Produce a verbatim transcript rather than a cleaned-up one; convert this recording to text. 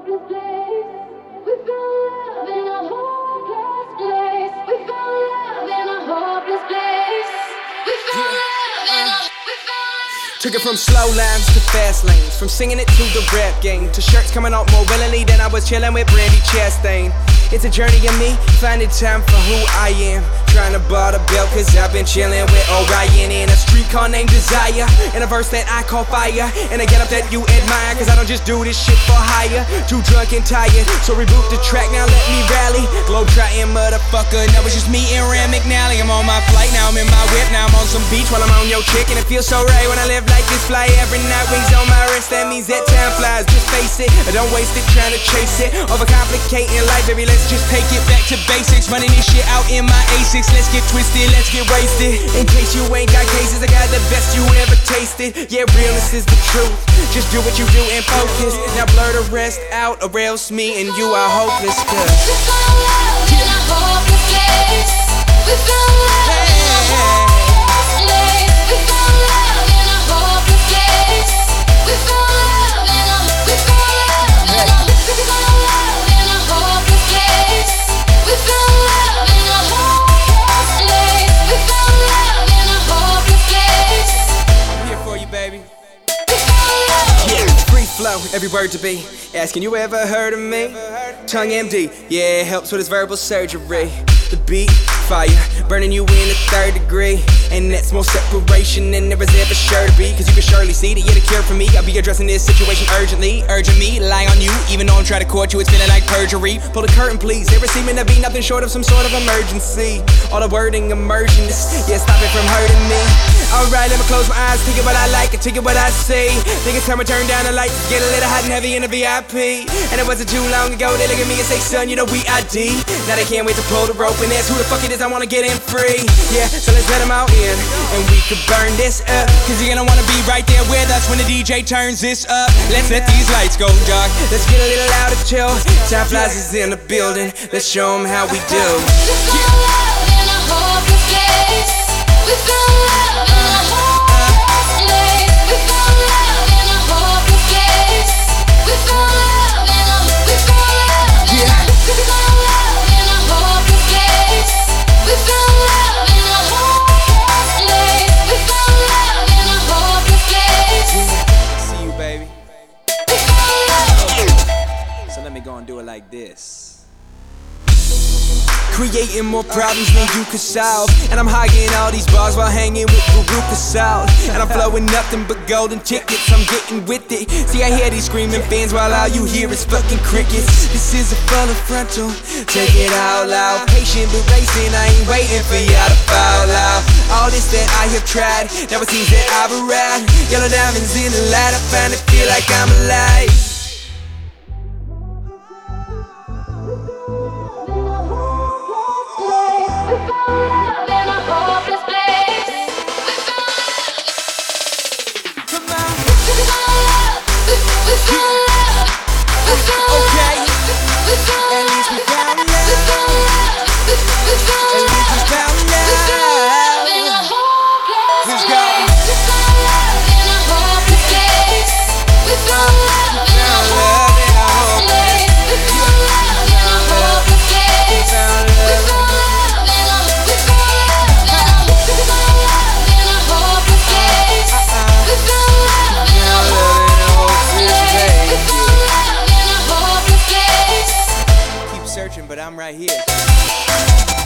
hopeless place. We found love in a hopeless place. We found love in a hopeless place. We found love in a. We found. Took it from slow lines to fast lanes, from singing it to the rap game, to shirts coming out more willingly than I was chilling with Brandy Chastain. It's a journey of me, finding time for who I am. Trying to bar the belt cause I've been chilling with Orion in a street car named Desire, in a verse that I call fire, and a get up that you admire, cause I don't just do this shit for hire. Too drunk and tired, so reboot the track, now let me rally. Globe-trotting motherfucker, now it's just me and Rand McNally. I'm on my flight, now I'm in my whip, now I'm on some beach while I'm on your chick, and it feels so right when I live like this. Fly every night, wings on my wrist, that means that time flies. Just face it, I don't waste it trying to chase it, overcomplicating life, baby. Let's just take it back to basics. Running this shit out in my Asics. Let's get twisted, let's get wasted. In case you ain't got cases, I got the best you ever tasted. Yeah, realness is the truth. Just do what you do and focus. Now blur the rest out, or else me and you are hopeless. Cause We found love in a hopeless place. We found love in a hopeless place. We found love in a hopeless place. We found love in a. We found love in a. We found love in a hopeless place. We found love in a hopeless place. We found love in a hopeless place. I'm here for you, baby. We found love. Yeah, free flow, every word to be. Asking you ever heard of me? Tongue M D, yeah, it helps with his verbal surgery. The beat, fire, burning you in the third degree. And that's more separation than there was ever sure to be. Cause you can surely see that you're the cure for me. I'll be addressing this situation urgently, urging me to lie on you. Even though I'm trying to court you, it's feeling like perjury. Pull the curtain, please. There is seeming to be nothing short of some sort of emergency. All the wording emerging, yeah, stop it from hurting me. Alright, let me close my eyes, take it what I like and take it what I see. Think it's time to turn down the lights, get a little hot and heavy in the V I P. And it wasn't too long ago, they look at me and say, son, you know we I D. Now they can't wait to pull the rope and ask who the fuck it is I wanna get in free. Yeah, so let's let them out in, and we could burn this up. Cause you're gonna wanna be right there with us when the D J turns this up. Let's let these lights go dark, let's get a little louder chill. Time flies is in the building, let's show them how we do. We found love in a hopeless place. We found love in a hopeless place. We found love in a hopeless place. We found love in a. We found love in a. We found love in a hopeless place. We found love in a hopeless place. We found love in a hopeless place. See you, baby. We found love. So let me go and do it like this. Creating more problems than you could solve. And I'm hogging all these bars while hanging with Veruca Salt. And I'm flowing nothing but golden tickets, I'm getting with it. See, I hear these screaming fans while all you hear is fucking crickets. This is a full of frontal, take it all out. Patient but racing, I ain't waiting for y'all to fall out. All this that I have tried, never seems that I've arrived. Yellow diamonds in the light, I finally feel like I'm alive. We found love in a hopeless place. We found Come on. we found love. We we found love. We found Okay. love. We found At least we found love. We found love. We we found At least we love. found We found love in a love. hopeless Let's place. go. We found love in a hopeless place. We found love in a hopeless place. We found love in a hopeless place. We found love in a. We found love in a. We found love in a hopeless place. We found love in a hopeless place. We found love in a hopeless place. Keep searching, but I'm right here.